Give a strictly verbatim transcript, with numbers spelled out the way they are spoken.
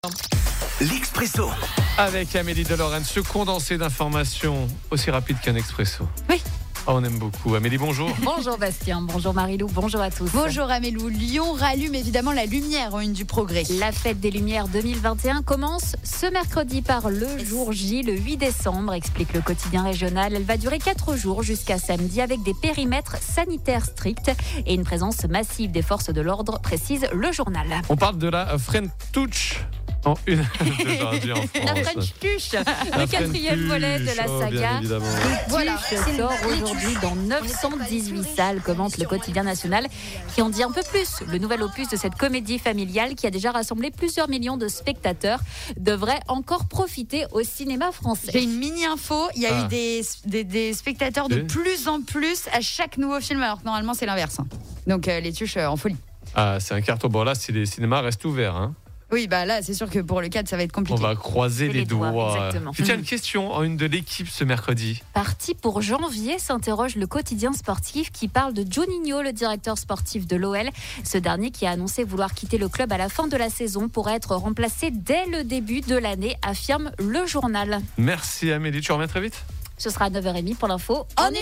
L'Expresso. Avec Amélie de Lorraine, ce condensé d'informations aussi rapide qu'un expresso. Oui. Oh, on aime beaucoup. Amélie, bonjour. Bonjour Bastien, bonjour Marilou, bonjour à tous. Bonjour Amélou. Lyon rallume évidemment la lumière en une du progrès. La fête des Lumières deux mille vingt et un commence ce mercredi par le jour J, le huit décembre, explique le quotidien régional. Elle va durer quatre jours jusqu'à samedi avec des périmètres sanitaires stricts et une présence massive des forces de l'ordre, précise le journal. On parle de la French Touch. En une de en France. La French Tuche, le quatrième volet de la Oh, bien saga. évidemment. Voilà, Tuche c'est sort les aujourd'hui tuches. dans neuf cent dix-huit salles, commente le quotidien national, qui en dit un peu plus. Le nouvel opus de cette comédie familiale, qui a déjà rassemblé plusieurs millions de spectateurs, devrait encore profiter au cinéma français. J'ai une mini info. Il y a Ah. eu des, des, des spectateurs de Oui. plus en plus à chaque nouveau film, alors que normalement c'est l'inverse. hein. Donc euh, les tuches euh, en folie. Ah, c'est un carton. Bon, là, si les cinémas restent ouverts, hein, Oui, bah là c'est sûr que pour le cadre ça va être on compliqué. va croiser Et les, les doigts, doigts. exactement. Puis tiens, une question en une de l'équipe ce mercredi. Parti pour janvier, s'interroge le quotidien sportif qui parle de Juninho, le directeur sportif de l'O L. Ce dernier qui a annoncé vouloir quitter le club à la fin de la saison pour être remplacé dès le début de l'année, affirme le journal. Merci Amélie, tu reviens très vite. Ce sera à neuf heures trente pour l'info. On